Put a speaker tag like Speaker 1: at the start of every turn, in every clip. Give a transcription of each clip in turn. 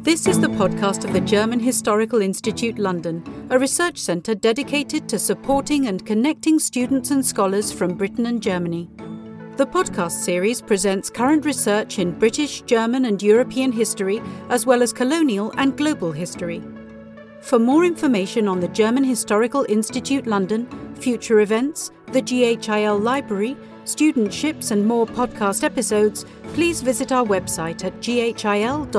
Speaker 1: This is the podcast of the German Historical Institute London, a research centre dedicated to supporting and connecting students and scholars from Britain and Germany. The podcast series presents current research in British, German and European history, as well as colonial and global history. For more information on the German Historical Institute London, future events, the GHIL Library, studentships and more podcast episodes, please visit our website at ghil.ac.uk.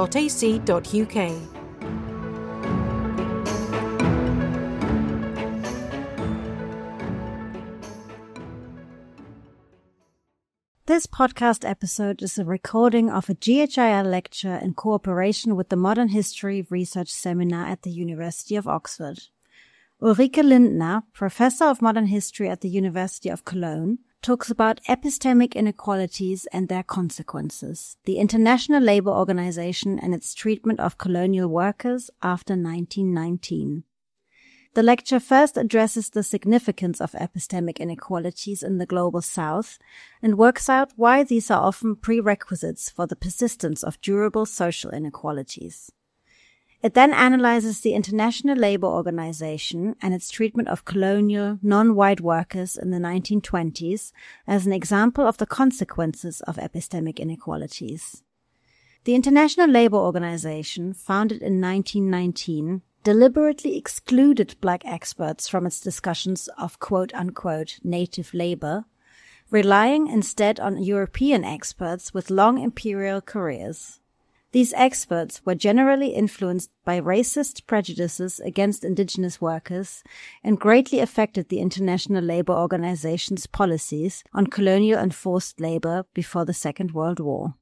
Speaker 2: This podcast episode is a recording of a GHIL lecture in cooperation with the Modern History Research Seminar at the University of Oxford. Ulrike Lindner, Professor of Modern History at the University of Cologne, talks about epistemic inequalities and their consequences, the International Labour Organization and its treatment of colonial workers after 1919. The lecture first addresses the significance of epistemic inequalities in the Global South and works out why these are often prerequisites for the persistence of durable social inequalities. It then analyzes the International Labour Organization and its treatment of colonial, non-white workers in the 1920s as an example of the consequences of epistemic inequalities. The International Labour Organization, founded in 1919, deliberately excluded black experts from its discussions of quote-unquote native labor, relying instead on European experts with long imperial careers. These experts were generally influenced by racist prejudices against indigenous workers and greatly affected the International Labour Organization's policies on colonial and forced labor before the Second World War.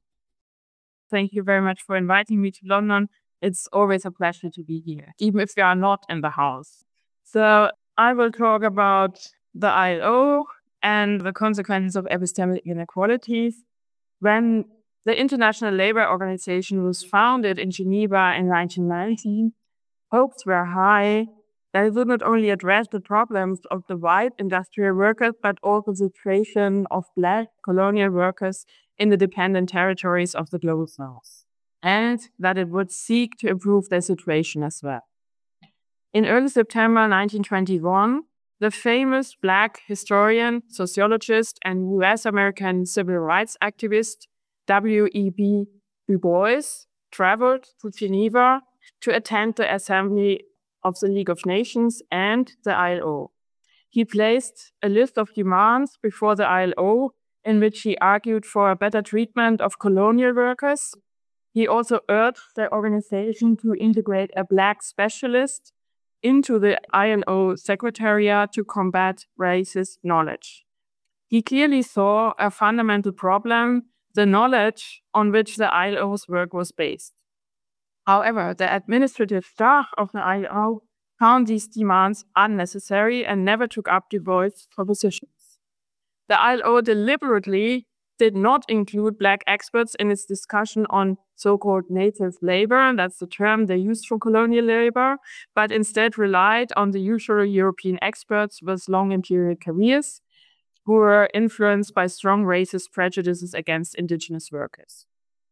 Speaker 3: Thank you very much for inviting me to London. It's always a pleasure to be here, even if we are not in the house. So I will talk about the ILO and the consequences of epistemic inequalities. When the International Labour Organization was founded in Geneva in 1919, hopes were high that it would not only address the problems of the white industrial workers, but also the situation of black colonial workers in the dependent territories of the Global South, and that it would seek to improve their situation as well. In early September 1921, the famous black historian, sociologist, and US-American civil rights activist W.E.B. Du Bois traveled to Geneva to attend the Assembly of the League of Nations and the ILO. He placed a list of demands before the ILO in which he argued for a better treatment of colonial workers. He also urged the organization to integrate a black specialist into the ILO Secretariat to combat racist knowledge. He clearly saw a fundamental problem, the knowledge on which the ILO's work was based. However, the administrative staff of the ILO found these demands unnecessary and never took up Du Bois' propositions. The ILO deliberately did not include black experts in its discussion on so-called native labor, that's the term they used for colonial labor, but instead relied on the usual European experts with long imperial careers, who were influenced by strong racist prejudices against indigenous workers.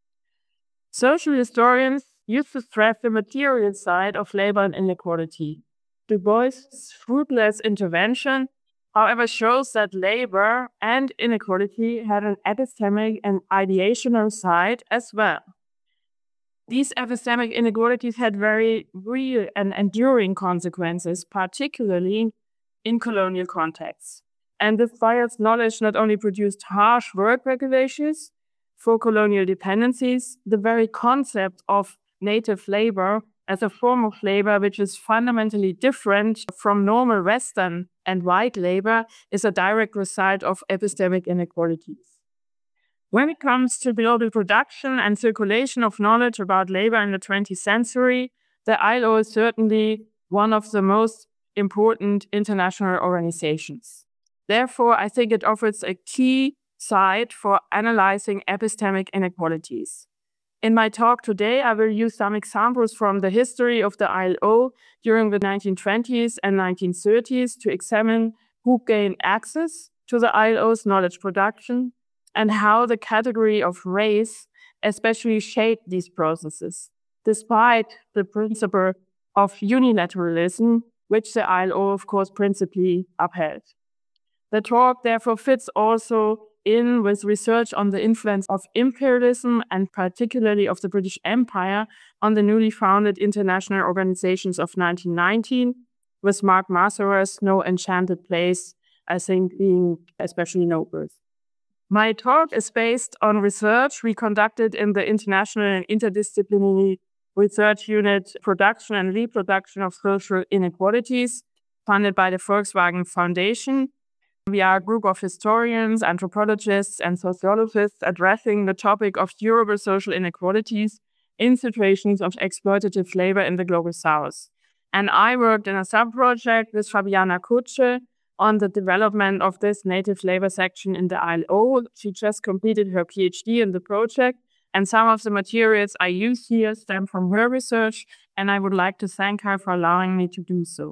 Speaker 3: Social historians used to stress the material side of labor and inequality. Du Bois' fruitless intervention, however, shows that labor and inequality had an epistemic and ideational side as well. These epistemic inequalities had very real and enduring consequences, particularly in colonial contexts. And this biased knowledge not only produced harsh work regulations for colonial dependencies, the very concept of native labor as a form of labor which is fundamentally different from normal Western and white labor is a direct result of epistemic inequalities. When it comes to global production and circulation of knowledge about labor in the 20th century, the ILO is certainly one of the most important international organizations. Therefore, I think it offers a key site for analyzing epistemic inequalities. In my talk today, I will use some examples from the history of the ILO during the 1920s and 1930s to examine who gained access to the ILO's knowledge production and how the category of race especially shaped these processes. despite the principle of unilateralism, which the ILO, of course, principally upheld. The talk therefore fits also in with research on the influence of imperialism and particularly of the British Empire on the newly founded international organizations of 1919, with Mark Massera's No Enchanted Place, I think, being especially noteworthy. My talk is based on research we conducted in the International and Interdisciplinary Research Unit Production and Reproduction of Social Inequalities, funded by the Volkswagen Foundation. We are a group of historians, anthropologists, and sociologists addressing the topic of durable social inequalities in situations of exploitative labor in the Global South. And I worked in a sub-project with Fabiana Kutsche on the development of this native labor section in the ILO. She just completed her PhD in the project, and some of the materials I use here stem from her research, and I would like to thank her for allowing me to do so.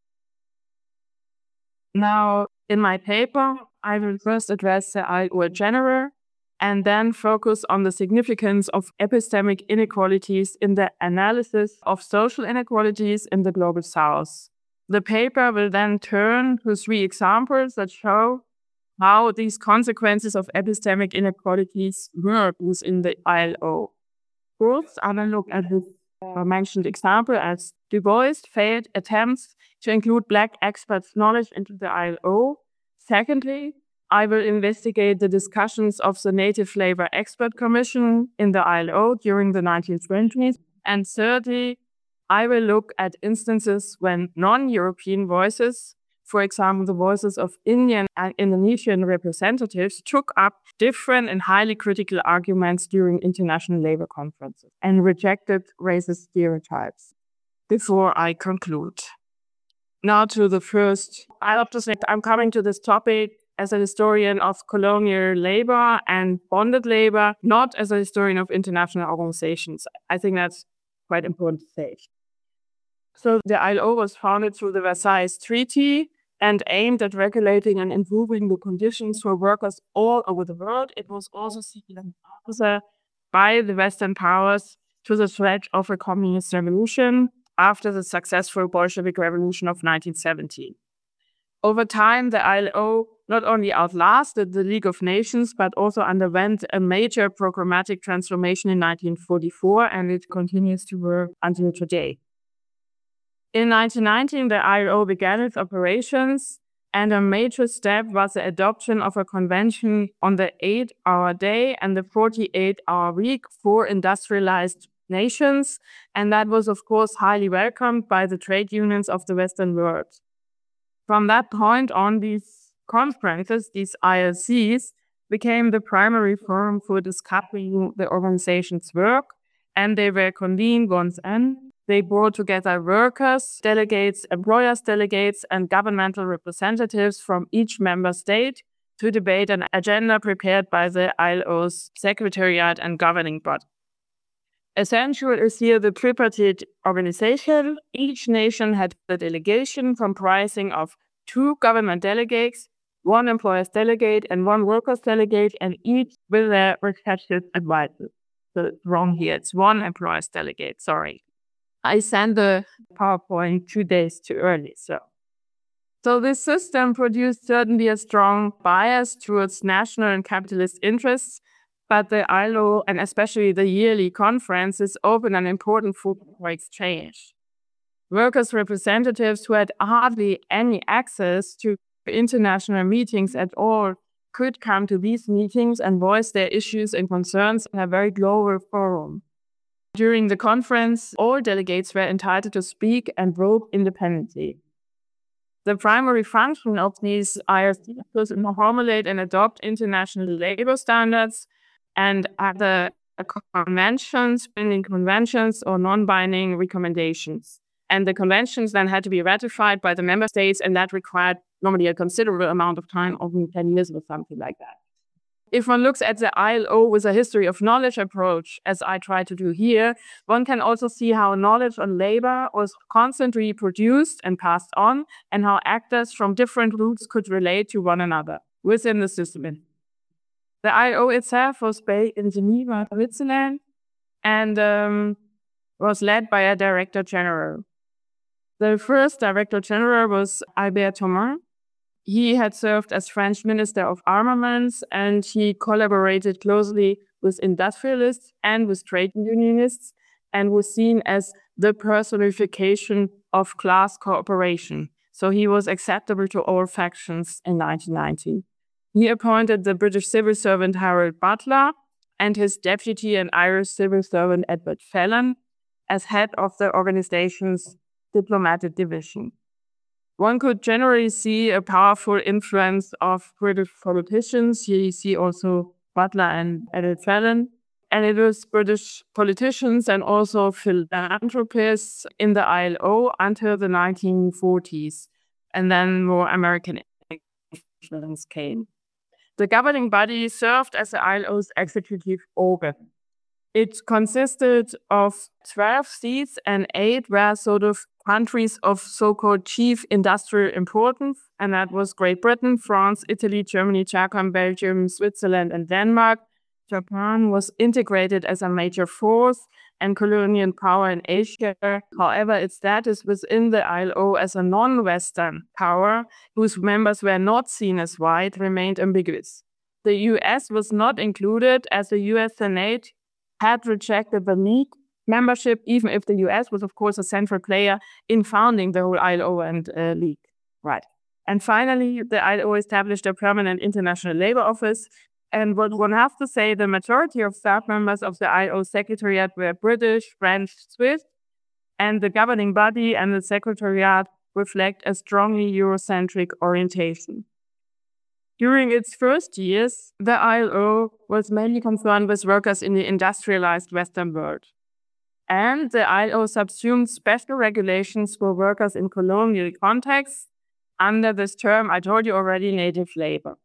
Speaker 3: Now, in my paper, I will first address the ILO in general, and then focus on the significance of epistemic inequalities in the analysis of social inequalities in the Global South. The paper will then turn to 3 examples that show how these consequences of epistemic inequalities work within the ILO. First, I will look at this mentioned example as Du Bois failed attempts to include Black experts' knowledge into the ILO. Secondly, I will investigate the discussions of the Native Labor Expert Commission in the ILO during the 1920s. And thirdly, I will look at instances when non-European voices, for example, the voices of Indian and Indonesian representatives, took up different and highly critical arguments during international labor conferences and rejected racist stereotypes. Before I conclude. Now to the first. I have to say I'm coming to this topic as a historian of colonial labor and bonded labor, not as a historian of international organizations. I think that's quite important to say. So the ILO was founded through the Versailles Treaty and aimed at regulating and improving the conditions for workers all over the world. It was also seen as an answer by the Western powers to the threat of a communist revolution after the successful Bolshevik Revolution of 1917. Over time, the ILO not only outlasted the League of Nations, but also underwent a major programmatic transformation in 1944, and it continues to work until today. In 1919, the ILO began its operations, and a major step was the adoption of a convention on the 8-hour day and the 48-hour week for industrialized nations, and that was, of course, highly welcomed by the trade unions of the Western world. From that point on, these conferences, these ILCs, became the primary forum for discussing the organization's work, and they were convened once and they brought together workers, delegates, employers' delegates, and governmental representatives from each member state to debate an agenda prepared by the ILO's secretariat and governing body. Essential is here the tripartite organization. Each nation had a delegation comprising of 2 government delegates, 1 employer's delegate, and 1 worker's delegate, and each with their respective advisors. So it's wrong here. It's 1 employer's delegate, sorry. I sent the PowerPoint 2 days too early. So this system produced certainly a strong bias towards national and capitalist interests, but the ILO, and especially the yearly conferences, opened an important forum for exchange. Workers' representatives who had hardly any access to international meetings at all could come to these meetings and voice their issues and concerns in a very global forum. During the conference, all delegates were entitled to speak and vote independently. The primary function of these ILCs was to formulate and adopt international labor standards and other conventions, binding conventions, or non-binding recommendations. And the conventions then had to be ratified by the member states, and that required normally a considerable amount of time, often 10 years or something like that. If one looks at the ILO with a history of knowledge approach, as I try to do here, one can also see how knowledge on labor was constantly produced and passed on, and how actors from different routes could relate to one another within the system. The ILO itself was based in Geneva, Switzerland, and was led by a director general. The first director general was Albert Thomas. He had served as French Minister of Armaments, and he collaborated closely with industrialists and with trade unionists, and was seen as the personification of class cooperation. So he was acceptable to all factions in 1990. He appointed the British civil servant Harold Butler and his deputy, an Irish civil servant Edward Fallon, as head of the organization's diplomatic division. One could generally see a powerful influence of British politicians. Here you see also Butler and Edward Fallon. And it was British politicians and also philanthropists in the ILO until the 1940s. And then more American influence came. The governing body served as the ILO's executive organ. It consisted of 12 seats, and 8 were sort of countries of so-called chief industrial importance, and that was Great Britain, France, Italy, Germany, Czech, Belgium, Switzerland, and Denmark. Japan was integrated as a major force and colonial power in Asia. However, its status within the ILO as a non-Western power, whose members were not seen as white, remained ambiguous. The US was not included, as the US Senate had rejected the League membership, even if the US was, of course, a central player in founding the whole ILO and League. Right. And finally, the ILO established a permanent international labor office. And what one has to say, the majority of staff members of the ILO Secretariat were British, French, Swiss, and the governing body and the Secretariat reflect a strongly Eurocentric orientation. During its first years, the ILO was mainly concerned with workers in the industrialized Western world. And the ILO subsumed special regulations for workers in colonial contexts under this term, I told you already, native labor.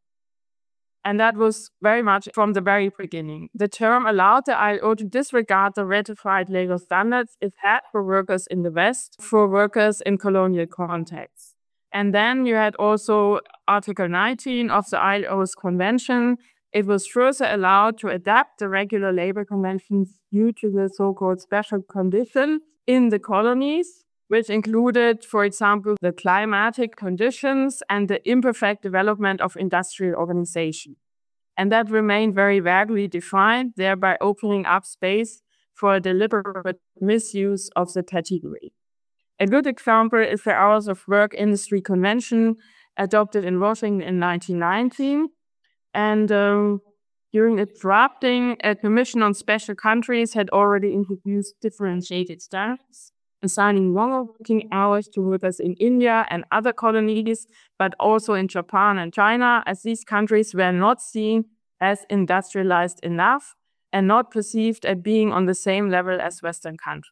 Speaker 3: And that was very much from the very beginning. The term allowed the ILO to disregard the ratified legal standards it had for workers in the West, for workers in colonial contexts. And then you had also Article 19 of the ILO's convention. It was further allowed to adapt the regular labor conventions due to the so-called special conditions in the colonies, which included, for example, the climatic conditions and the imperfect development of industrial organization. And that remained very vaguely defined, thereby opening up space for a deliberate misuse of the category. A good example is the Hours of Work Industry Convention, adopted in Washington in 1919. And during its drafting, a commission on special countries had already introduced differentiated standards, assigning longer working hours to workers in India and other colonies, but also in Japan and China, as these countries were not seen as industrialized enough and not perceived as being on the same level as Western countries.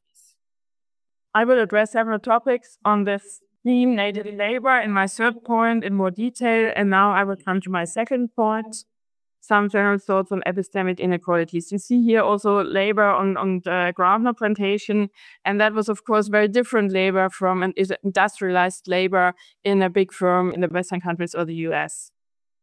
Speaker 3: I will address several topics on this theme, native labor, in my third point in more detail, and now I will come to my second point, some general thoughts on epistemic inequalities. You see here also labor on the groundnut plantation, and that was, of course, very different labor from an industrialized labor in a big firm in the Western countries or the US.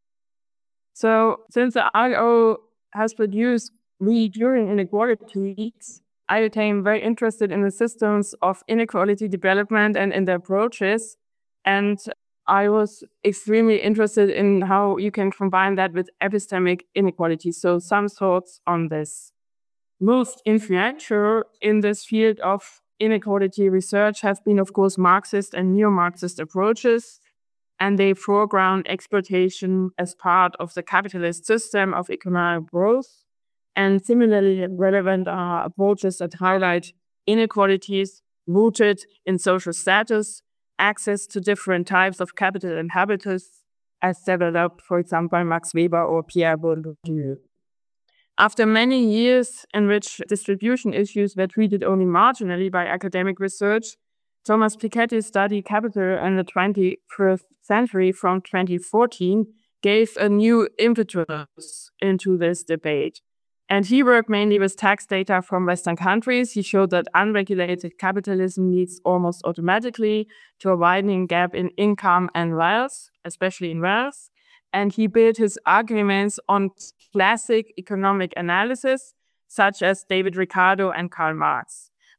Speaker 3: So since the ILO has produced enduring inequalities, I became very interested in the systems of inequality development and in the approaches. And I was extremely interested in how you can combine that with epistemic inequality. So some thoughts on this. Most influential in this field of inequality research have been, of course, Marxist and neo-Marxist approaches. And they foreground exploitation as part of the capitalist system of economic growth. And similarly relevant are approaches that highlight inequalities rooted in social status, access to different types of capital and habitus, as developed, for example, by Max Weber or Pierre Bourdieu. After many years in which distribution issues were treated only marginally by academic research, Thomas Piketty's study Capital in the 21st Century from 2014 gave a new impetus into this debate. And he worked mainly with tax data from Western countries. He showed that unregulated capitalism leads almost automatically to a widening gap in income and wealth, especially in wealth. And he built his arguments on classic economic analysis, such as David Ricardo and Karl Marx.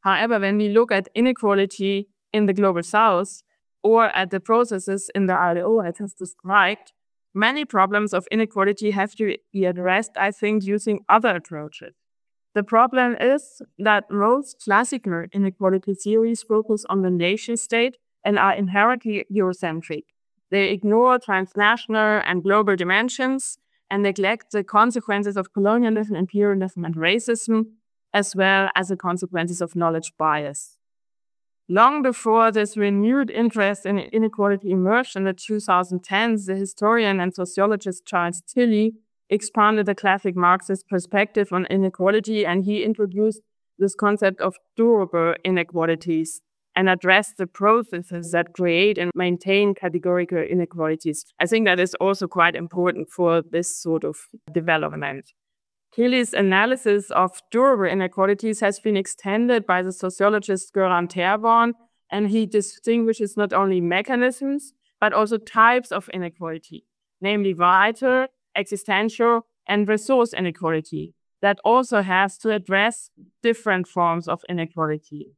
Speaker 3: However, when we look at inequality in the Global South or at the processes in the ILO as has described, many problems of inequality have to be addressed, I think, using other approaches. The problem is that most classical inequality theories focus on the nation state and are inherently Eurocentric. They ignore transnational and global dimensions and neglect the consequences of colonialism, imperialism, and racism, as well as the consequences of knowledge bias. Long before this renewed interest in inequality emerged in the 2010s, the historian and sociologist Charles Tilly expanded the classic Marxist perspective on inequality, and he introduced this concept of durable inequalities and addressed the processes that create and maintain categorical inequalities. I think that is also quite important for this sort of development. Tilly's analysis of durable inequalities has been extended by the sociologist Göran Therborn, and he distinguishes not only mechanisms, but also types of inequality, namely vital, existential, and resource inequality, that also has to address different forms of inequality.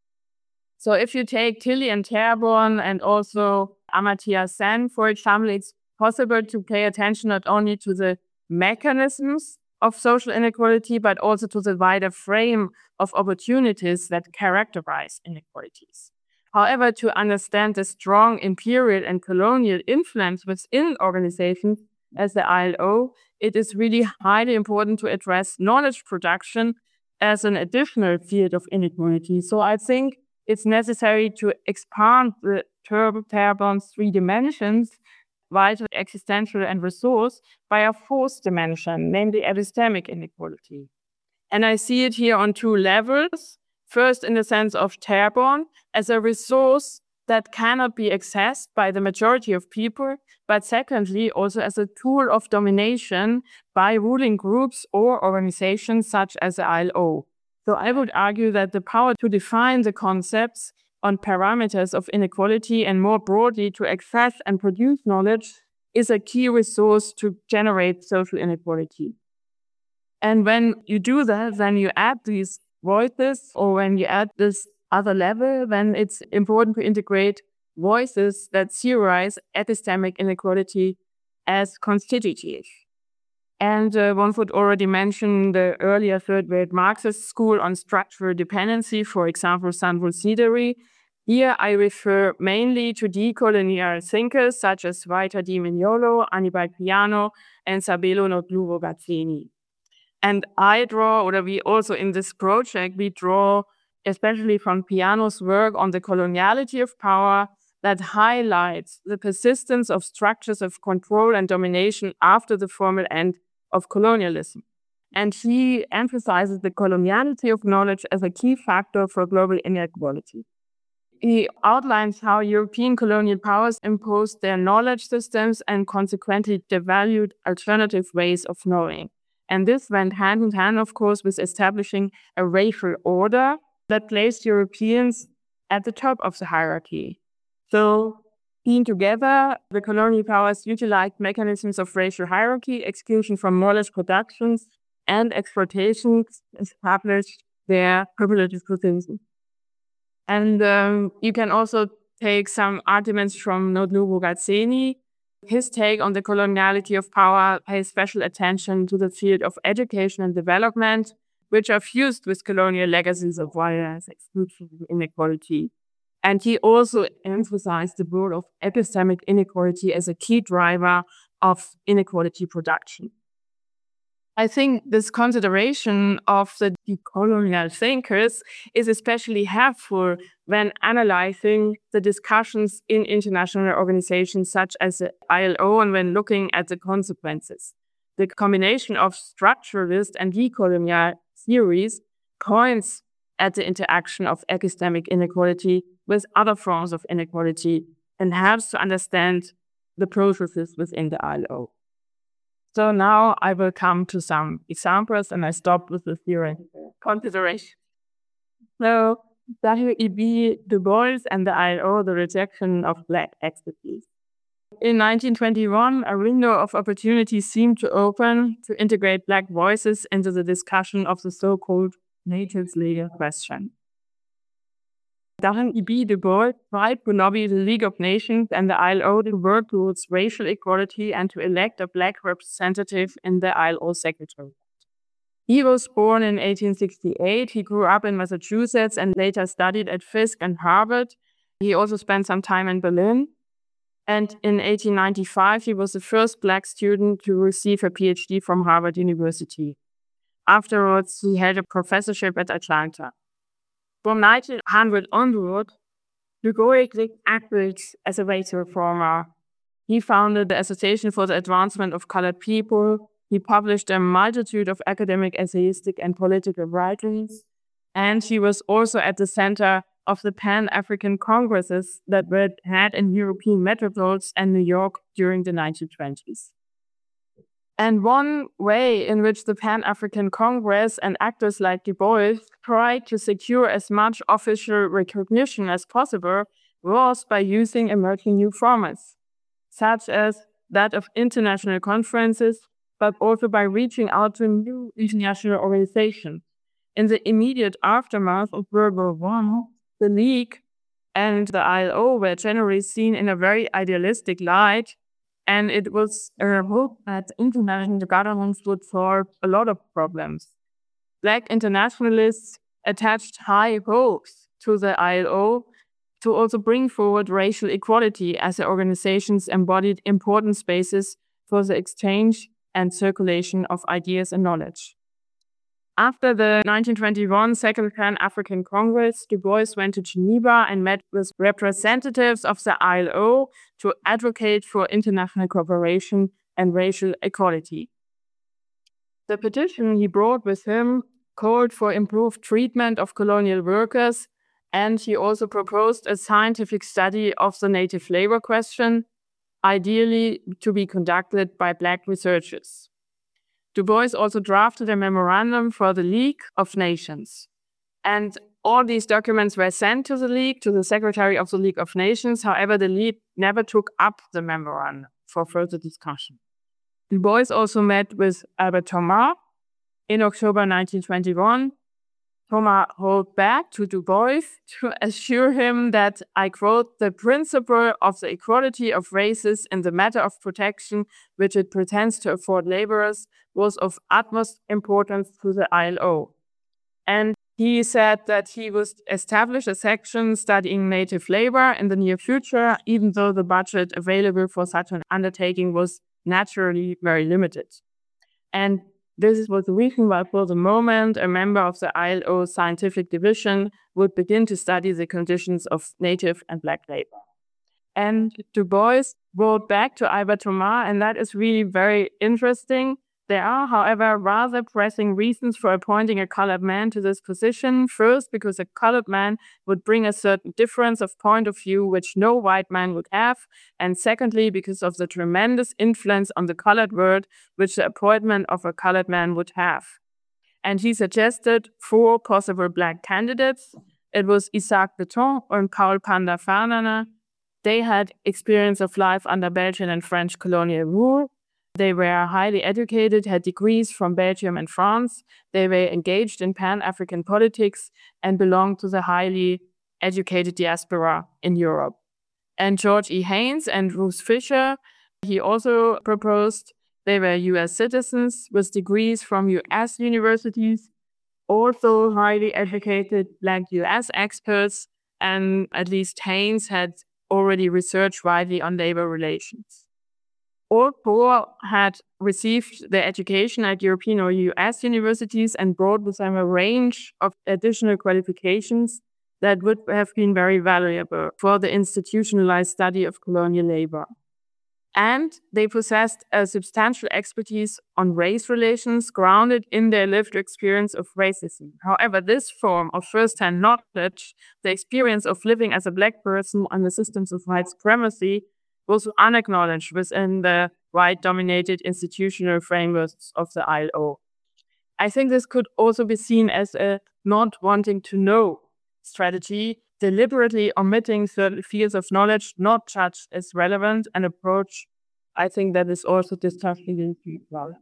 Speaker 3: So if you take Tilly and Therborn and also Amartya Sen, for example, it's possible to pay attention not only to the mechanisms of social inequality, but also to the wider frame of opportunities that characterize inequalities. However, to understand the strong imperial and colonial influence within organizations as the ILO, it is really highly important to address knowledge production as an additional field of inequality. So I think it's necessary to expand the Therborn's three dimensions, vital, existential, and resource, by a fourth dimension, namely epistemic inequality. And I see it here on two levels. First, in the sense of Therborn as a resource that cannot be accessed by the majority of people, but secondly, also as a tool of domination by ruling groups or organizations such as the ILO. So I would argue that the power to define the concepts on parameters of inequality and more broadly to access and produce knowledge is a key resource to generate social inequality. And when you do that, then you add these voices, or when you add this other level, then it's important to integrate voices that theorize epistemic inequality as constitutive. And one would already mention the earlier third-wave Marxist school on structural dependency, for example, Sandro Sideri. Here I refer mainly to decolonial thinkers such as Walter Di Mignolo, Annibal Piano, and Sabelo Notluvo-Gazzini. And we also in this project, we draw especially from Piano's work on the coloniality of power that highlights the persistence of structures of control and domination after the formal end of colonialism. And he emphasizes the coloniality of knowledge as a key factor for global inequality. He outlines how European colonial powers imposed their knowledge systems and consequently devalued alternative ways of knowing. And this went hand in hand, of course, with establishing a racial order that placed Europeans at the top of the hierarchy. So, being together, the colonial powers utilized mechanisms of racial hierarchy, exclusion from knowledge productions, and exploitation to establish their privileged position. And you can also take some arguments from Notluvo-Gazzini. His take on the coloniality of power pays special attention to the field of education and development, which are fused with colonial legacies of violence, exclusion, and inequality. And he also emphasized the role of epistemic inequality as a key driver of inequality production. I think this consideration of the decolonial thinkers is especially helpful when analyzing the discussions in international organizations such as the ILO and when looking at the consequences. The combination of structuralist and decolonial theories points at the interaction of epistemic inequality with other forms of inequality and helps to understand the processes within the ILO. So now I will come to some examples, and I stop with the theory consideration. So W.E.B. Du Bois and the ILO, the rejection of Black expertise. In 1921, a window of opportunity seemed to open to integrate Black voices into the discussion of the so-called natives legal question. W.E.B. Du Bois tried to lobby the League of Nations and the ILO to work towards racial equality and to elect a Black representative in the ILO Secretariat. He was born in 1868. He grew up in Massachusetts and later studied at Fisk and Harvard. He also spent some time in Berlin. And in 1895, he was the first Black student to receive a PhD from Harvard University. Afterwards, he held a professorship at Atlanta. From 1900 onward, Du Bois acted as a race reformer. He founded the Association for the Advancement of Colored People. He published a multitude of academic, essayistic, and political writings. And he was also at the center of the Pan-African Congresses that were had in European metropoles and New York during the 1920s. And one way in which the Pan-African Congress and actors like Du Bois tried to secure as much official recognition as possible was by using emerging new formats, such as that of international conferences, but also by reaching out to new international organizations. In the immediate aftermath of World War I, the League and the ILO were generally seen in a very idealistic light, and it was a hope that international governments would solve a lot of problems. Black internationalists attached high hopes to the ILO to also bring forward racial equality, as the organizations embodied important spaces for the exchange and circulation of ideas and knowledge. After the 1921 Second Pan-African Congress, Du Bois went to Geneva and met with representatives of the ILO to advocate for international cooperation and racial equality. The petition he brought with him called for improved treatment of colonial workers, and he also proposed a scientific study of the native labor question, ideally to be conducted by Black researchers. Du Bois also drafted a memorandum for the League of Nations. And all these documents were sent to the League, to the Secretary of the League of Nations. However, the League never took up the memorandum for further discussion. Du Bois also met with Albert Thomas in October 1921. Thomas wrote back to Du Bois to assure him that, I quote, the principle of the equality of races in the matter of protection, which it pretends to afford laborers, was of utmost importance to the ILO. And he said that he would establish a section studying native labor in the near future, even though the budget available for such an undertaking was naturally very limited. And this was the reason why, for the moment, a member of the ILO scientific division would begin to study the conditions of native and Black labor. And Du Bois wrote back to Albert Thomas, and that is really very interesting. There are, however, rather pressing reasons for appointing a colored man to this position. First, because a colored man would bring a certain difference of point of view which no white man would have. And secondly, because of the tremendous influence on the colored world which the appointment of a colored man would have. And he suggested 4 possible Black candidates. It was Isaac Peton and Paul Panda Fernana. They had experience of life under Belgian and French colonial rule. They were highly educated, had degrees from Belgium and France. They were engaged in Pan-African politics and belonged to the highly educated diaspora in Europe. And George E. Haynes and Ruth Fisher, he also proposed. They were US citizens with degrees from US universities, also highly educated Black US experts, and at least Haynes had already researched widely on labor relations. All 4 had received their education at European or US universities and brought with them a range of additional qualifications that would have been very valuable for the institutionalized study of colonial labor. And they possessed a substantial expertise on race relations grounded in their lived experience of racism. However, this form of first-hand knowledge, the experience of living as a Black person under systems of white supremacy, was unacknowledged within the white-dominated institutional frameworks of the ILO. I think this could also be seen as a not wanting to know strategy, deliberately omitting certain fields of knowledge not judged as relevant, an approach I think that is also discussed in the well.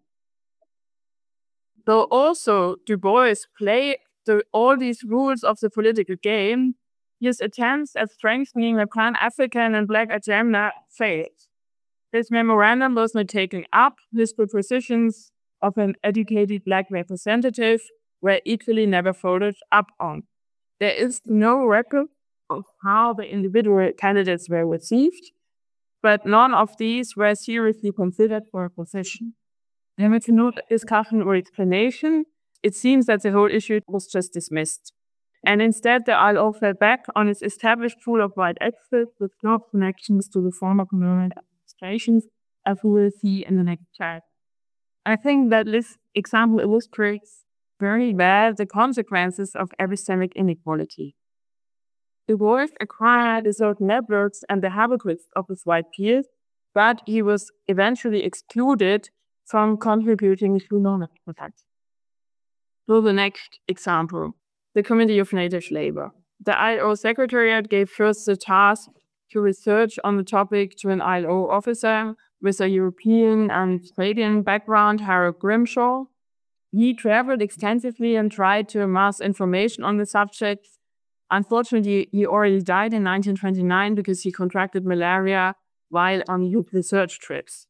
Speaker 3: So also Du Bois played all these rules of the political game. his attempts at strengthening the Pan-African and Black agenda failed. His memorandum was not taken up. His propositions of an educated Black representative were equally never followed up on. There is no record of how the individual candidates were received, but none of these were seriously considered for a position. There was no discussion or explanation. It seems that the whole issue was just dismissed. And instead, the ILO fell back on its established pool of white experts with close connections to the former colonial administrations, as we will see in the next chart. I think that this example illustrates very well the consequences of epistemic inequality. De Wolf acquired the certain networks and the habits of his white peers, but he was eventually excluded from contributing to knowledge protection. So the next example, the Committee of Native Labor. The ILO Secretariat gave first the task to research on the topic to an ILO officer with a European and Australian background, Harold Grimshaw. He traveled extensively and tried to amass information on the subject. Unfortunately, he already died in 1929 because he contracted malaria while on youth research trips.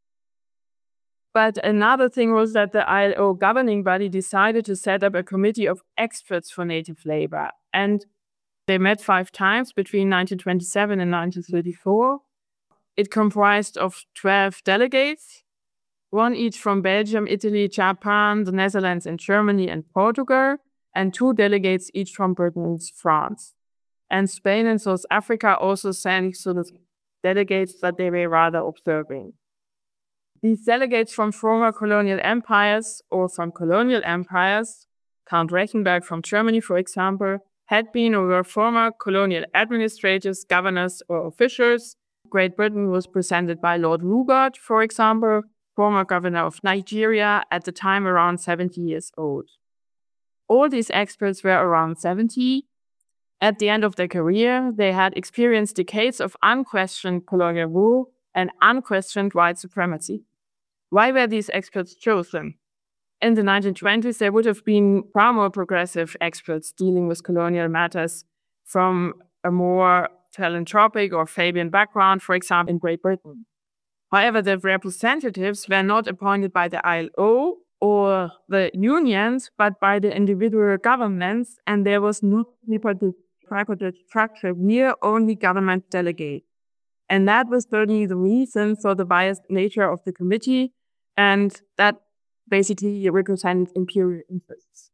Speaker 3: But another thing was that the ILO governing body decided to set up a committee of experts for native labor. And they met 5 times between 1927 and 1934. It comprised of 12 delegates, 1 each from Belgium, Italy, Japan, the Netherlands, and Germany and Portugal, and 2 delegates each from Britain and France. And Spain and South Africa also sent sort of delegates that they were rather observing. These delegates from former colonial empires or from colonial empires, Count Rechenberg from Germany, for example, had been or were former colonial administrators, governors, or officials. Great Britain was presented by Lord Lugard, for example, former governor of Nigeria, at the time around 70 years old. All these experts were around 70. At the end of their career, they had experienced decades of unquestioned colonial rule and unquestioned white supremacy. Why were these experts chosen? In the 1920s, there would have been far more progressive experts dealing with colonial matters from a more philanthropic or Fabian background, for example, in Great Britain. However, the representatives were not appointed by the ILO or the unions, but by the individual governments, and there was no tripartite structure near only government delegates. And that was certainly the reason for the biased nature of the committee, and that basically represented imperial interests.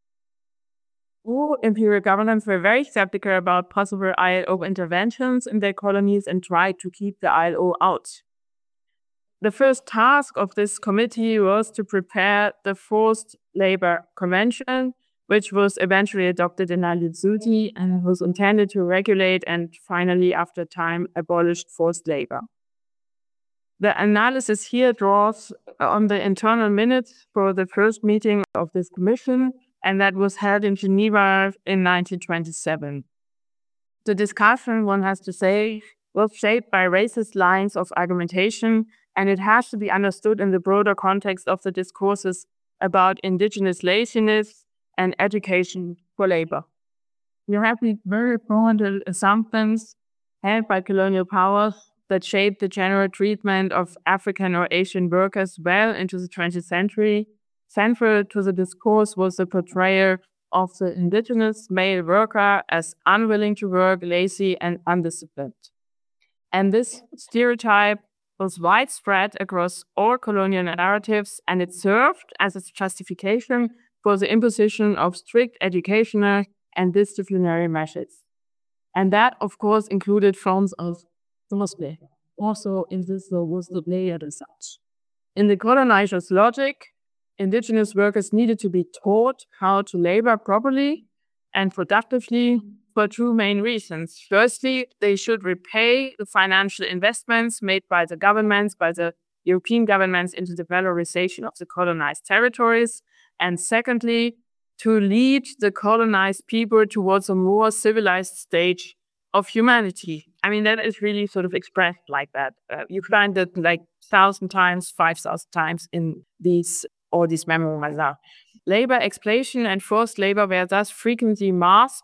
Speaker 3: All imperial governments were very skeptical about possible ILO interventions in their colonies and tried to keep the ILO out. The first task of this committee was to prepare the Forced Labor Convention, which was eventually adopted in 1930 and was intended to regulate and finally, after time, abolished forced labor. The analysis here draws on the internal minutes for the first meeting of this commission, and that was held in Geneva in 1927. The discussion, one has to say, was shaped by racist lines of argumentation, and it has to be understood in the broader context of the discourses about indigenous laziness and education for labor. We have these very fundamental assumptions held by colonial powers that shaped the general treatment of African or Asian workers well into the 20th century. Central to the discourse was the portrayal of the indigenous male worker as unwilling to work, lazy, and undisciplined. And this stereotype was widespread across all colonial narratives, and it served as a justification for the imposition of strict educational and disciplinary measures. And that, of course, included forms of forced. Also, in this was the layered as such. In the colonizers' logic, indigenous workers needed to be taught how to labor properly and productively for 2 main reasons. Firstly, they should repay the financial investments made by the governments, by the European governments, into the valorization of the colonized territories. And secondly, to lead the colonized people towards a more civilized stage of humanity. I mean, that is really sort of expressed like that. You find it like 1,000 times, 5,000 times in all these memoirs. Labor exploitation and forced labor were thus frequently masked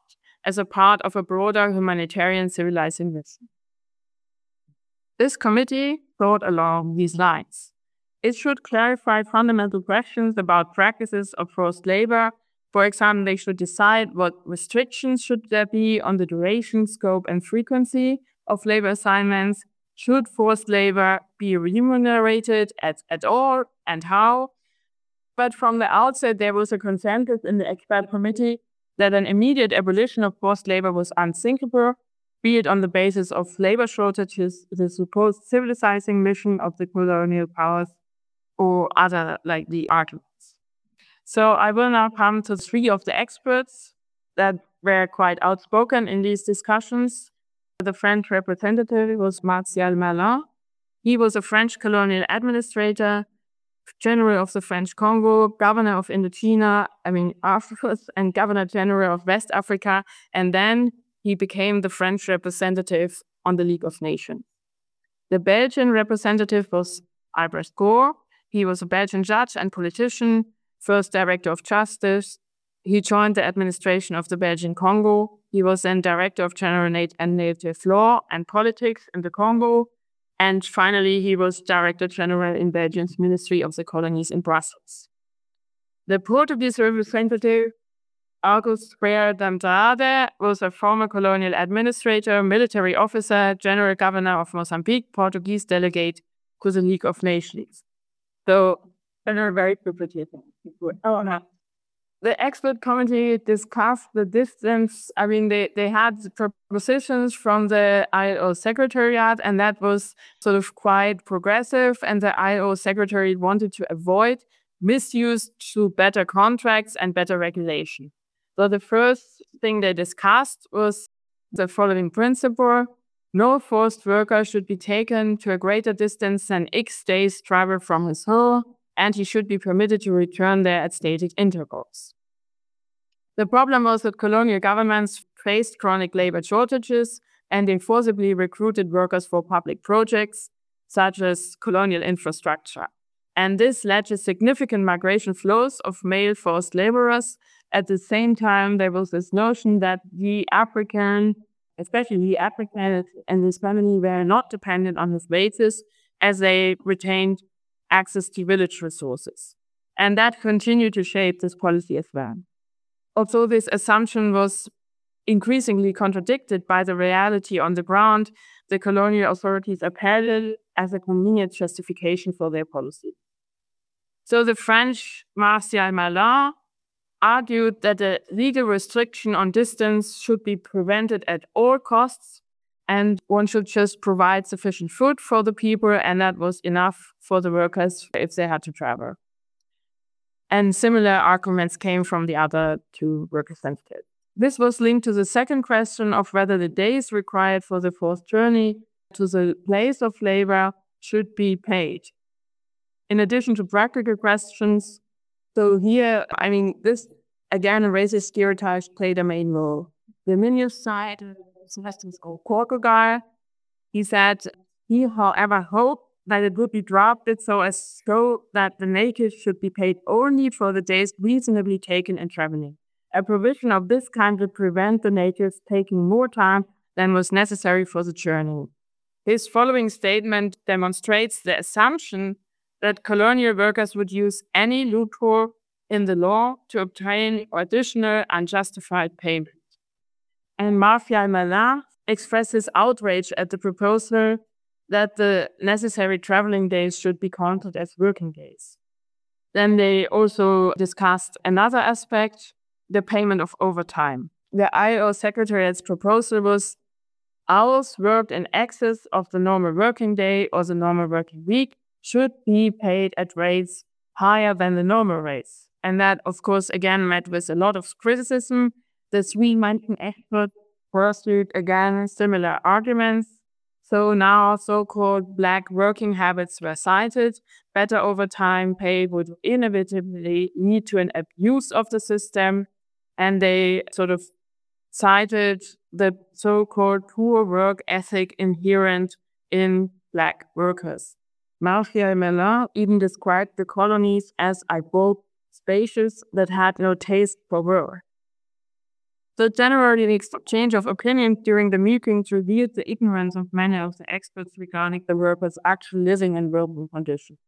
Speaker 3: as a part of a broader humanitarian civilizing mission. This committee thought along these lines. It should clarify fundamental questions about practices of forced labor. For example, they should decide what restrictions should there be on the duration, scope, and frequency of labor assignments. Should forced labor be remunerated at all, and how? But from the outset, there was a consensus in the expert committee that an immediate abolition of forced labor was unthinkable, be it on the basis of labor shortages, the supposed civilizing mission of the colonial powers, or other likely arguments. So I will now come to three of the experts that were quite outspoken in these discussions. The French representative was Martial Malan. He was a French colonial administrator, general of the French Congo, governor of Indochina, afterwards, and governor general of West Africa. And then he became the French representative on the League of Nations. The Belgian representative was Albrecht Gohr. He was a Belgian judge and politician, first director of justice. He joined the administration of the Belgian Congo. He was then director of general and native law and politics in the Congo. And finally, he was director general in Belgium's Ministry of the Colonies in Brussels. The Portuguese representative, Augusto Freire d'Andrade, was a former colonial administrator, military officer, general governor of Mozambique, Portuguese delegate to the League of Nations. So, they're very primitive. The expert committee discussed the distance. They had propositions from the ILO Secretariat, and that was sort of quite progressive. And the ILO Secretariat wanted to avoid misuse through better contracts and better regulation. So the first thing they discussed was the following principle: no forced worker should be taken to a greater distance than X days travel from his home, and he should be permitted to return there at stated intervals. The problem was that colonial governments faced chronic labor shortages and they forcibly recruited workers for public projects, such as colonial infrastructure. And this led to significant migration flows of male forced laborers. At the same time, there was this notion that the African, especially the African and his family, were not dependent on his wages as they retained access to village resources. And that continued to shape this policy as well. Although this assumption was increasingly contradicted by the reality on the ground, the colonial authorities upheld it as a convenient justification for their policy. So the French Martial Malan argued that a legal restriction on distance should be prevented at all costs, and one should just provide sufficient food for the people, and that was enough for the workers if they had to travel. And similar arguments came from the other two representatives. This was linked to the second question of whether the days required for the forced journey to the place of labor should be paid. In addition to practical questions, so here, this again, racist stereotypes played a main role. The Minus side, Sebastian's old Corker guy, he said he, however, hoped that it would be drafted so that the natives should be paid only for the days reasonably taken in traveling. A provision of this kind would prevent the natives taking more time than was necessary for the journey. His following statement demonstrates the assumption that colonial workers would use any loophole in the law to obtain additional unjustified payment. And Martial Malan expressed his outrage at the proposal that the necessary traveling days should be counted as working days. Then they also discussed another aspect, the payment of overtime. The ILO Secretariat's proposal was hours worked in excess of the normal working day or the normal working week should be paid at rates higher than the normal rates. And that, of course, again met with a lot of criticism. The three mentioned experts pursued, again, similar arguments. So now so-called black working habits were cited. Better overtime pay would inevitably lead to an abuse of the system. And they sort of cited the so-called poor work ethic inherent in black workers. Martial Malan even described the colonies as, I quote, spacious that had no taste for work. The generally exchange of opinions during the meetings revealed the ignorance of many of the experts regarding the workers' actual living and working conditions.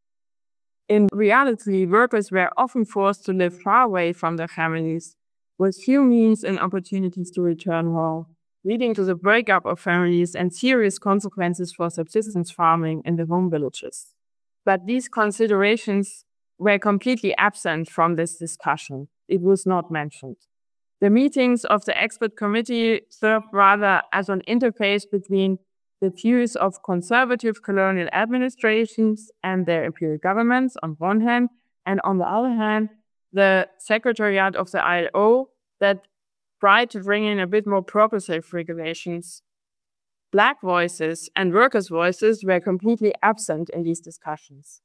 Speaker 3: In reality, workers were often forced to live far away from their families, with few means and opportunities to return home, leading to the breakup of families and serious consequences for subsistence farming in the home villages. But these considerations were completely absent from this discussion. It was not mentioned. The meetings of the expert committee served rather as an interface between the views of conservative colonial administrations and their imperial governments on one hand, and on the other hand, the Secretariat of the ILO that tried to bring in a bit more progressive regulations. Black voices and workers' voices were completely absent in these discussions.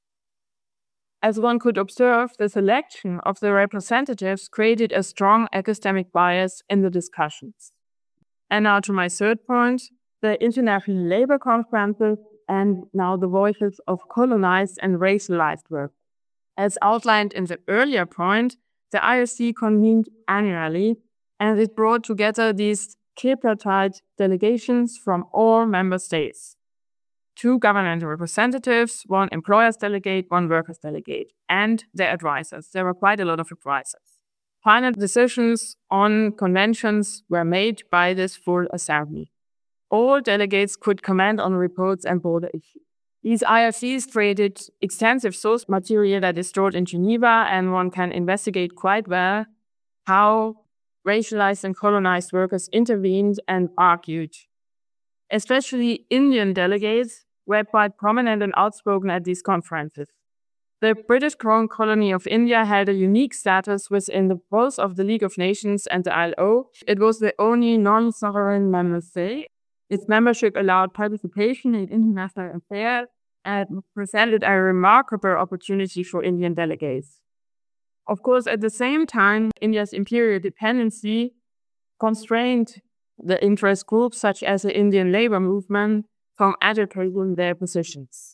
Speaker 3: As one could observe, the selection of the representatives created a strong epistemic bias in the discussions. And now to my third point, the international labor conferences and now the voices of colonized and racialized work. As outlined in the earlier point, the ILC convened annually, and it brought together these tripartite delegations from all member states. 2 governmental representatives, 1 employers delegate, 1 workers delegate, and their advisors. There were quite a lot of advisors. Final decisions on conventions were made by this full assembly. All delegates could comment on reports and border issues. These ILCs created extensive source material that is stored in Geneva, and one can investigate quite well how racialized and colonized workers intervened and argued. Especially Indian delegates were quite prominent and outspoken at these conferences. The British Crown Colony of India held a unique status within both of the League of Nations and the ILO. It was the only non-sovereign member state. Its membership allowed participation in international affairs and presented a remarkable opportunity for Indian delegates. Of course, at the same time, India's imperial dependency constrained the interest groups such as the Indian labor movement from agitating their positions.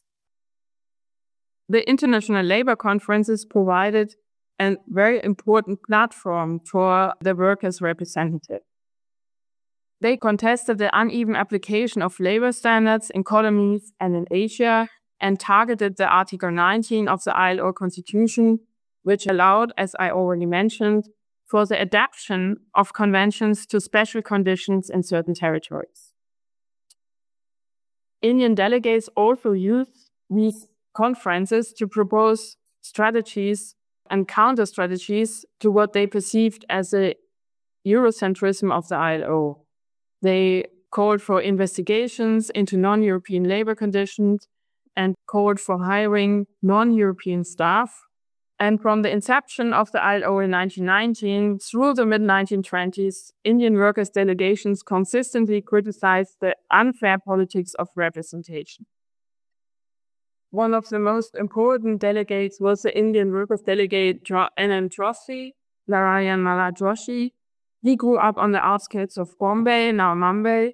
Speaker 3: The international labor conferences provided a very important platform for the workers' representative. They contested the uneven application of labor standards in colonies and in Asia and targeted the Article 19 of the ILO Constitution, which allowed, as I already mentioned, for the adaptation of conventions to special conditions in certain territories. Indian delegates also used these conferences to propose strategies and counter-strategies to what they perceived as the Eurocentrism of the ILO. They called for investigations into non-European labor conditions and called for hiring non-European staff. And from the inception of the ILO in 1919 through the mid-1920s, Indian workers' delegations consistently criticized the unfair politics of representation. One of the most important delegates was the Indian workers' delegate N.M. Joshi, Narayan Mala Joshi. He grew up on the outskirts of Bombay, now Mumbai.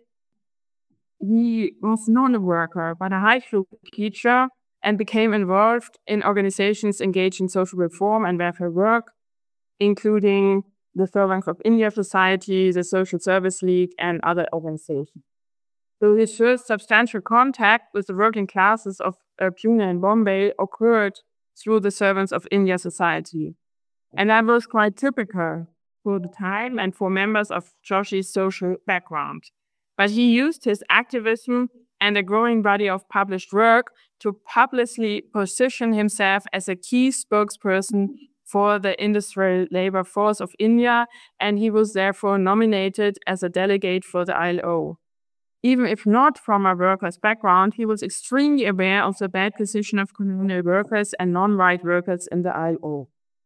Speaker 3: He was not a worker, but a high school teacher, and became involved in organizations engaged in social reform and welfare work, including the Servants of India Society, the Social Service League, and other organizations. So his first substantial contact with the working classes of Pune and Bombay occurred through the Servants of India Society. And that was quite typical for the time and for members of Joshi's social background. But he used his activism and a growing body of published work to publicly position himself as a key spokesperson for the industrial labor force of India, and he was therefore nominated as a delegate for the ILO. Even if not from a worker's background, he was extremely aware of the bad position of colonial workers and non-white workers in the ILO.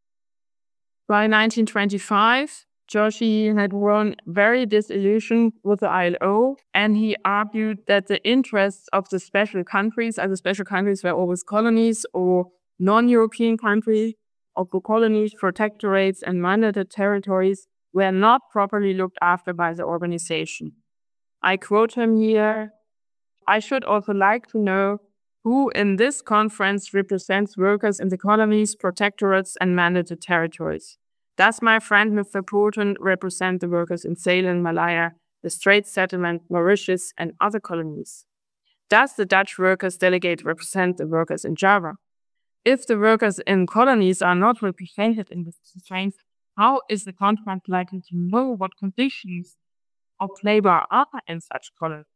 Speaker 3: By 1925, Joshi had grown very disillusioned with the ILO, and he argued that the interests of the special countries, and the special countries were always colonies or non-European countries, of the colonies, protectorates, and mandated territories, were not properly looked after by the organization. I quote him here, "I should also like to know who in this conference represents workers in the colonies, protectorates, and mandated territories. Does my friend Mr. Putin represent the workers in Ceylon, Malaya, the Straits Settlement, Mauritius, and other colonies? Does the Dutch workers delegate represent the workers in Java? If the workers in colonies are not represented in this constraint, how is the contract likely to know what conditions of labor are in such colonies?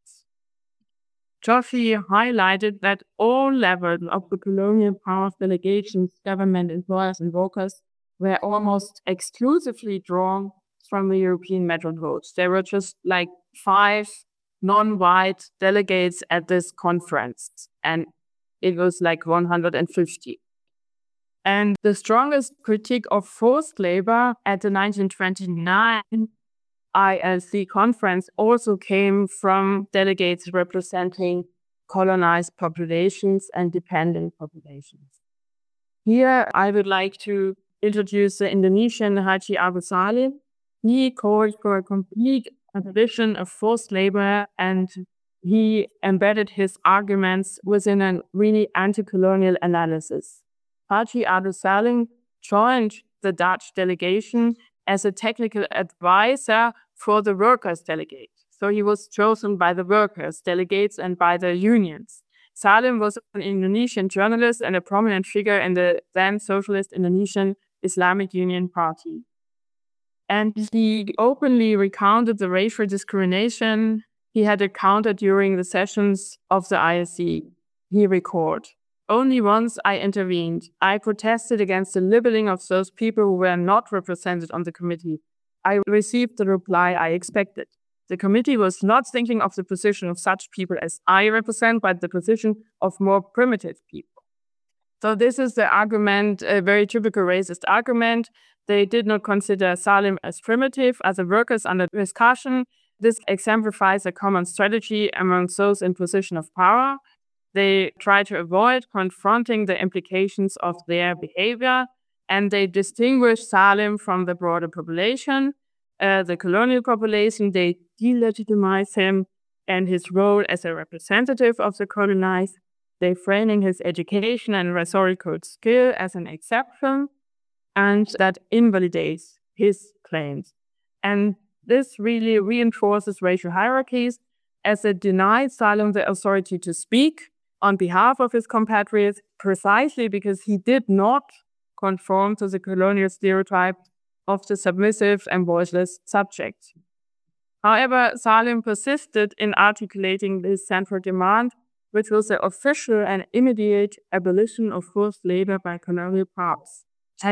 Speaker 3: Joffe highlighted that all levels of the colonial powers delegations, government, employers, and workers were almost exclusively drawn from the European metropoles. There were just like 5 non-white delegates at this conference, and it was like 150. And the strongest critique of forced labor at the 1929 ILC conference also came from delegates representing colonized populations and dependent populations. Here, I would like to introduce the Indonesian Haji Agus Salim. He called for a complete abolition of forced labor, and he embedded his arguments within a really anti-colonial analysis. Haji Agus Salim joined the Dutch delegation as a technical advisor for the workers' delegate. So he was chosen by the workers' delegates and by the unions. Salim was an Indonesian journalist and a prominent figure in the then Socialist Indonesian Islamic Union Party. And he openly recounted the racial discrimination he had encountered during the sessions of the ILC. He recalled, "Only once I intervened. I protested against the labeling of those people who were not represented on the committee. I received the reply I expected. The committee was not thinking of the position of such people as I represent, but the position of more primitive people." So this is the argument, a very typical racist argument. They did not consider Salim as primitive, as the workers under discussion. This exemplifies a common strategy among those in position of power. They try to avoid confronting the implications of their behavior, and they distinguish Salim from the broader population, the colonial population. They delegitimize him and his role as a representative of the colonized. They framing his education and rhetorical skill as an exception, and that invalidates his claims. And this really reinforces racial hierarchies, as it denied Salim the authority to speak on behalf of his compatriots, precisely because he did not conform to the colonial stereotype of the submissive and voiceless subject. However, Salim persisted in articulating this central demand, which was the official and immediate abolition of forced labor by colonial powers.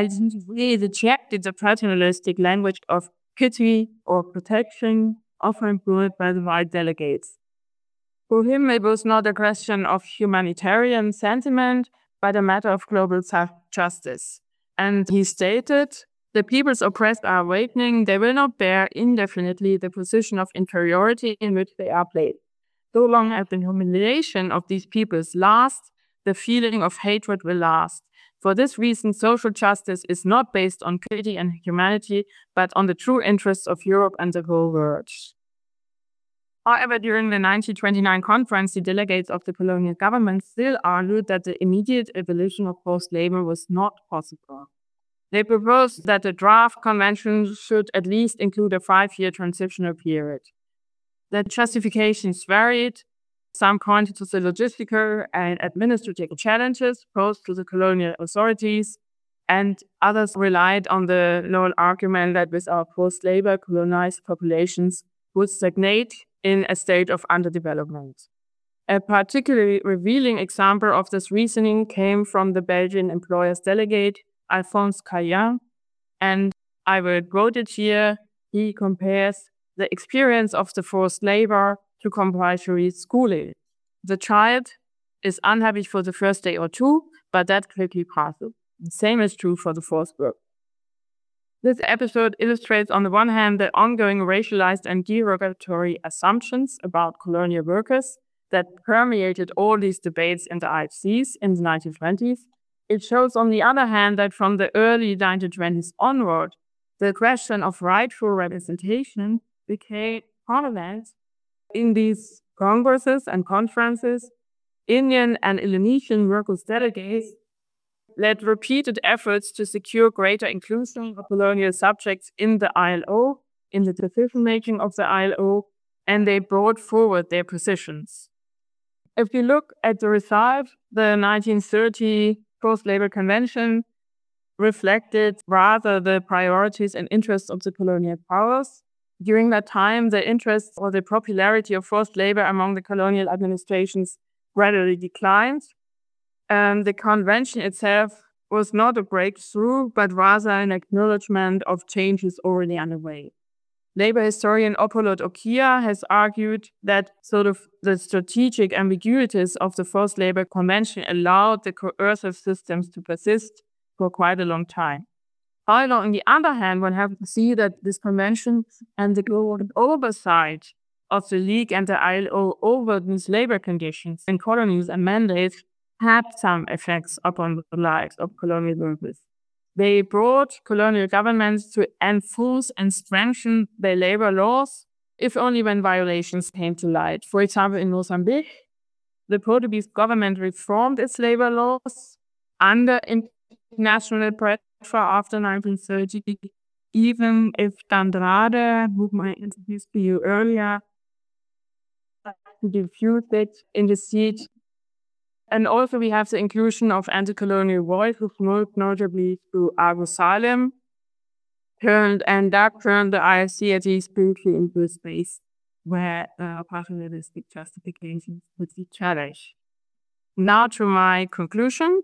Speaker 3: He rejected the paternalistic language of pity or protection often employed by the white delegates. For him, it was not a question of humanitarian sentiment, but a matter of global justice. And he stated, "The peoples oppressed are awakening. They will not bear indefinitely the position of inferiority in which they are placed. So long as the humiliation of these peoples lasts, the feeling of hatred will last. For this reason, social justice is not based on pity and humanity, but on the true interests of Europe and the whole world." However, during the 1929 conference, the delegates of the colonial government still argued that the immediate abolition of forced labor was not possible. They proposed that the draft convention should at least include a 5-year transitional period. The justifications varied. Some pointed to the logistical and administrative challenges posed to the colonial authorities, and others relied on the known argument that without forced labor, colonized populations would stagnate in a state of underdevelopment. A particularly revealing example of this reasoning came from the Belgian employers delegate, Alphonse Caillan, and I will quote it here. He compares the experience of the forced labor to compulsory schooling. The child is unhappy for the first day or two, but that quickly passes. The same is true for the forced work. This episode illustrates, on the one hand, the ongoing racialized and derogatory assumptions about colonial workers that permeated all these debates in the IFCs in the 1920s. It shows, on the other hand, that from the early 1920s onward, the question of rightful representation became prominent in these congresses and conferences. Indian and Indonesian workers' delegates led repeated efforts to secure greater inclusion of colonial subjects in the ILO, in the decision-making of the ILO, and they brought forward their positions. If you look at the result, the 1930 Forced Labor Convention reflected rather the priorities and interests of the colonial powers. During that time, the interest or the popularity of forced labor among the colonial administrations gradually declined. The convention itself was not a breakthrough, but rather an acknowledgement of changes already underway. Labor historian Opolot Okia has argued that sort of the strategic ambiguities of the Forced Labor Convention allowed the coercive systems to persist for quite a long time. However, on the other hand, one has to see that this convention and the global oversight of the League and the ILO over these labor conditions in colonies and mandates had some effects upon the lives of colonial workers. They brought colonial governments to enforce and strengthen their labor laws, if only when violations came to light. For example, in Mozambique, the Portuguese government reformed its labor laws under international pressure after 1930, even if D'Andrade, whom I introduced to you earlier, diffused it in the seat. And also we have the inclusion of anti-colonial voices, most notably through Argo Salem, turned the IRC spiritually into a space where paternalistic justifications would be challenged. Now to my conclusion.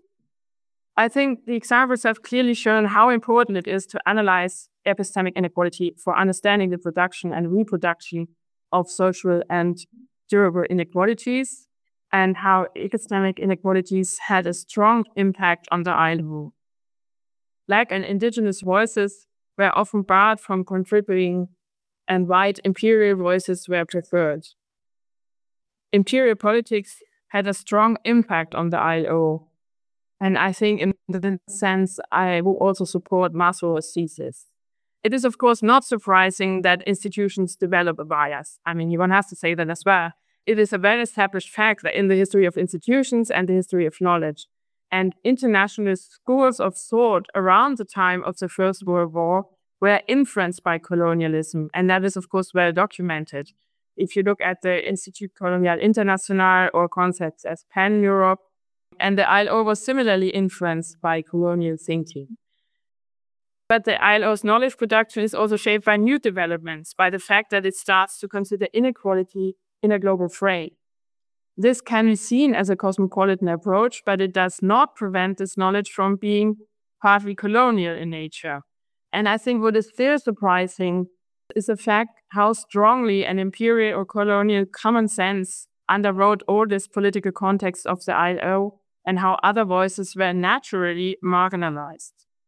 Speaker 3: I think the examples have clearly shown how important it is to analyze epistemic inequality for understanding the production and reproduction of social and durable inequalities, and how epistemic inequalities had a strong impact on the ILO. Black and indigenous voices were often barred from contributing, and white imperial voices were preferred. Imperial politics had a strong impact on the ILO, and I think in that sense, I will also support Maslo's thesis. It is, of course, not surprising that institutions develop a bias. I mean, one has to say that as well. It is a well-established fact that in the history of institutions and the history of knowledge, and international schools of thought around the time of the First World War were influenced by colonialism, and that is, of course, well documented. If you look at the Institut Colonial International or concepts as Pan-Europe, and the ILO was similarly influenced by colonial thinking. But the ILO's knowledge production is also shaped by new developments, by the fact that it starts to consider inequality in a global frame. This can be seen as a cosmopolitan approach, but it does not prevent this knowledge from being partly colonial in nature. And I think what is still surprising is the fact how strongly an imperial or colonial common sense underwrote all this political context of the ILO, and how other voices were naturally marginalized.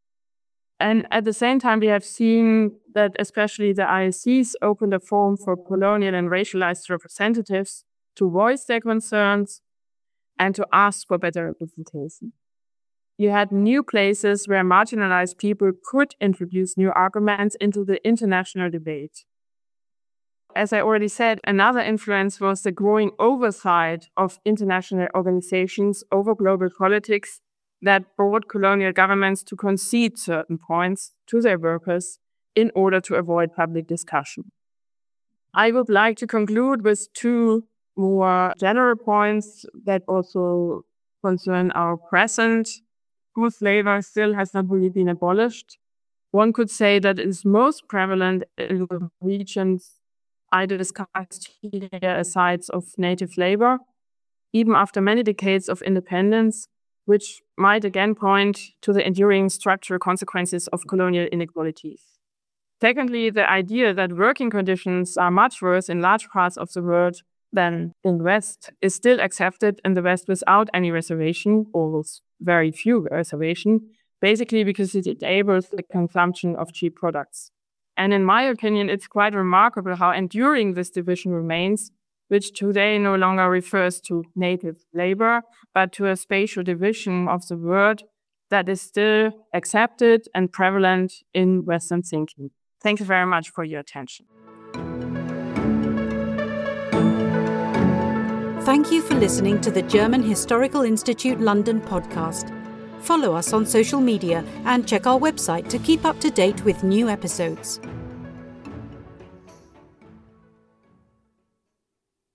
Speaker 3: And at the same time, we have seen that especially the IRCs opened a forum for colonial and racialized representatives to voice their concerns and to ask for better representation. You had new places where marginalized people could introduce new arguments into the international debate. As I already said, another influence was the growing oversight of international organizations over global politics that brought colonial governments to concede certain points to their workers in order to avoid public discussion. I would like to conclude with two more general points that also concern our present. Forced labor still has not really been abolished. One could say that it is most prevalent in the regions I discussed here as sites of native labor, even after many decades of independence, which might again point to the enduring structural consequences of colonial inequalities. Secondly, the idea that working conditions are much worse in large parts of the world than in the West is still accepted in the West without any reservation, or with very few reservation, basically because it enables the consumption of cheap products. And in my opinion, it's quite remarkable how enduring this division remains, which today no longer refers to native labor, but to a spatial division of the world that is still accepted and prevalent in Western thinking. Thank you very much for your attention.
Speaker 1: Thank you for listening to the German Historical Institute London podcast. Follow us on social media and check our website to keep up to date with new episodes.